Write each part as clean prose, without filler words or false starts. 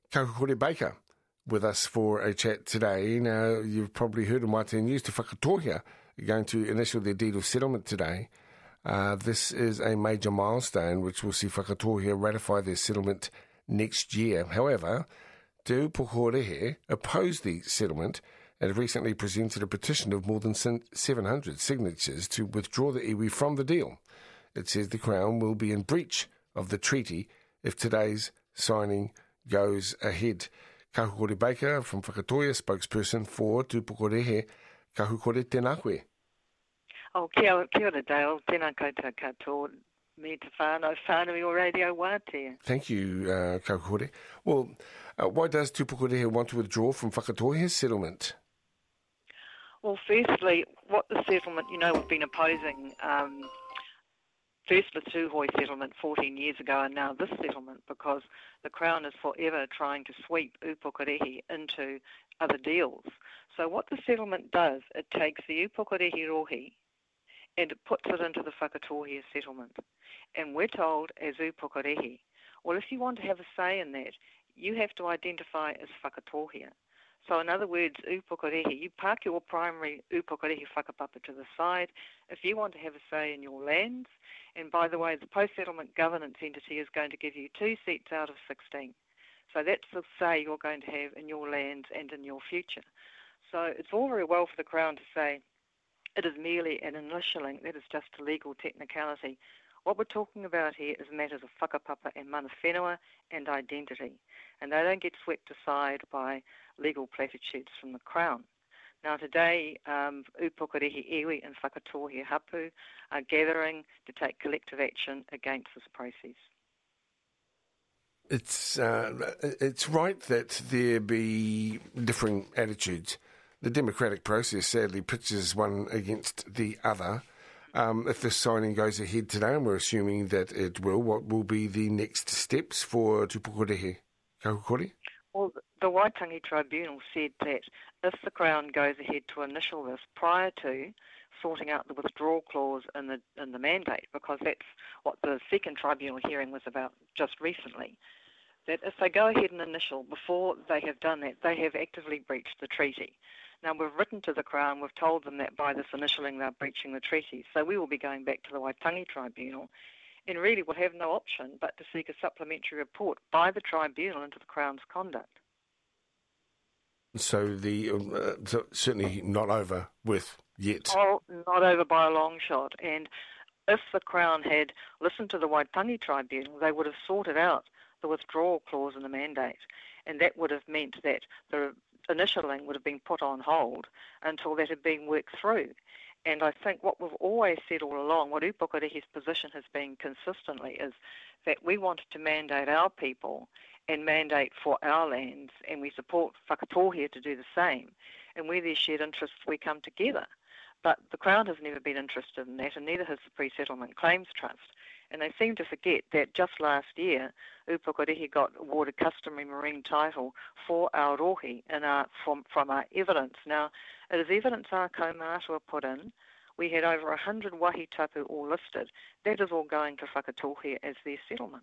Kaukore Baker with us for a chat today. Now, you've probably heard in Waitangi News to Whakatohia going to initial their deed of settlement today. This is a major milestone which will see Whakatohia ratify their settlement next year. However, Te Upukorehe opposed the settlement and have recently presented a petition of more than 700 signatures to withdraw the iwi from the deal. It says the Crown will be in breach of the treaty if today's signing goes ahead. Kaukore Baker from Whakatohia, spokesperson for Te Upukorehe. Kahukore tēnā koe. Kia ora Dale, tēnā koutou katoa, me te whānui o Radio Wātea. Thank you, Kaukore. Well, why does Te Upukorehe want to withdraw from Whakatohia's settlement? Well, firstly, what the settlement, we've been opposing first the Tūhoe settlement 14 years ago and now this settlement because the Crown is forever trying to sweep Upukorehe into other deals. So what the settlement does, it takes the Upukorehe rohi and it puts it into the Whakatohia settlement. And we're told as Upukorehe, well, if you want to have a say in that, you have to identify as Whakatohia. So in other words, Upukorehe, you park your primary Upukorehe whakapapa to the side if you want to have a say in your lands. And by the way, the post-settlement governance entity is going to give you 2 seats out of 16. So that's the say you're going to have in your lands and in your future. So it's all very well for the Crown to say it is merely an initialing, that is just a legal technicality. What we're talking about here is matters of whakapapa and mana whenua and identity, and they don't get swept aside by legal platitudes from the Crown. Now today, Upukorehe iwi and Whakatohia hapu are gathering to take collective action against this process. It's right that there be differing attitudes. The democratic process sadly pitches one against the other. If this signing goes ahead today, and we're assuming that it will, what will be the next steps for Te Upukorehe? Kahukore? Well, the Waitangi Tribunal said that if the Crown goes ahead to initial this prior to sorting out the withdrawal clause in the mandate, because that's what the second tribunal hearing was about just recently, that if they go ahead and initial before they have done that, they have actively breached the treaty. Now, we've written to the Crown, we've told them that by this initialing they're breaching the treaty, so we will be going back to the Waitangi Tribunal and really will have no option but to seek a supplementary report by the tribunal into the Crown's conduct. So so certainly not over with yet. Oh, not over by a long shot. And if the Crown had listened to the Waitangi Tribunal, they would have sorted out the withdrawal clause in the mandate, and that would have meant that the initialing would have been put on hold until that had been worked through. And I think what we've always said all along, what Upukorehe's position has been consistently, is that we wanted to mandate our people and mandate for our lands, and we support Whakatohia to do the same. And where there's shared interests, we come together. But the Crown has never been interested in that, and neither has the Pre-Settlement Claims Trust. And they seem to forget that just last year, Upukorehe got awarded customary marine title for our rohi from our evidence. Now, it is evidence our kaumātua put in. We had over 100 wahi tapu all listed. That is all going to Whakatohia as their settlement.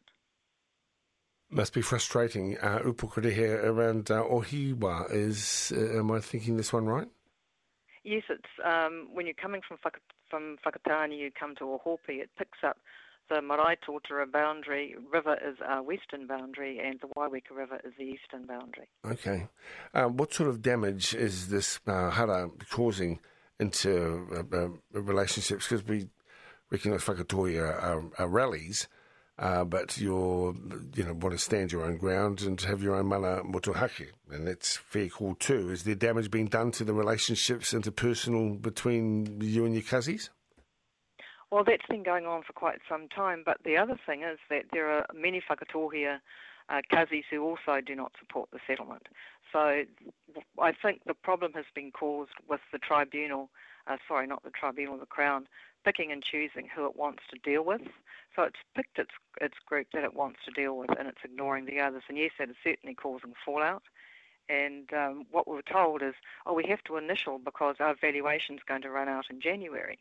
Must be frustrating. Upukorehe around Ohiwa is, am I thinking this one right? Yes, it's when you're coming from Whakatane, you come to Ohope, it picks up the Marae Totara boundary. River is our western boundary, and the Waiweka River is the eastern boundary. Okay. What sort of damage is this hara causing into relationships? Because we recognise Whakatohia are rallies, but you want to stand your own ground and have your own mana motuhake, and that's fair call too. Is there damage being done to the relationships interpersonal between you and your cousins? Well, that's been going on for quite some time, but the other thing is that there are many Whakatohia cousins who also do not support the settlement. So I think the problem has been caused with the tribunal, the Crown, picking and choosing who it wants to deal with. So it's picked its group that it wants to deal with, and it's ignoring the others. And yes, that is certainly causing fallout. And what we were told is, we have to initial because our valuation's going to run out in January.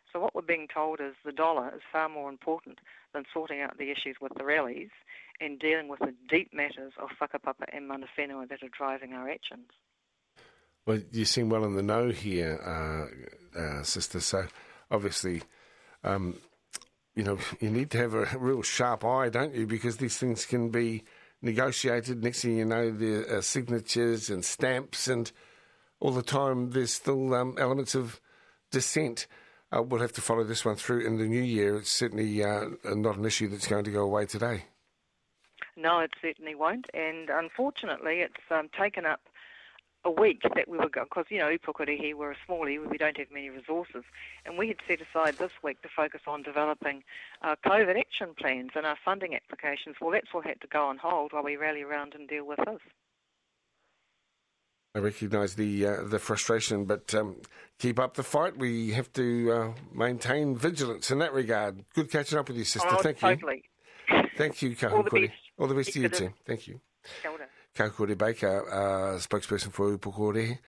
So what we're being told is the dollar is far more important than sorting out the issues with the rallies and dealing with the deep matters of whakapapa and mana whenua that are driving our actions. Well, you seem well in the know here, sister, so obviously, you need to have a real sharp eye, don't you, because these things can be negotiated. Next thing you know, there are signatures and stamps, and all the time there's still elements of dissent. We'll have to follow this one through in the new year. It's certainly not an issue that's going to go away today. No, it certainly won't, and unfortunately it's taken up a week that we were going, because, Upukurihi, we're a small iwi, we don't have many resources, and we had set aside this week to focus on developing COVID action plans and our funding applications. Well, that's all had to go on hold while we rally around and deal with this. I recognise the frustration, but keep up the fight. We have to maintain vigilance in that regard. Good catching up with you, sister. Thank you. Totally. Thank you, Kahukuri. All the best. All the best to you too. Thank you. Kia ora. Kahukuri Baker, spokesperson for Upukore.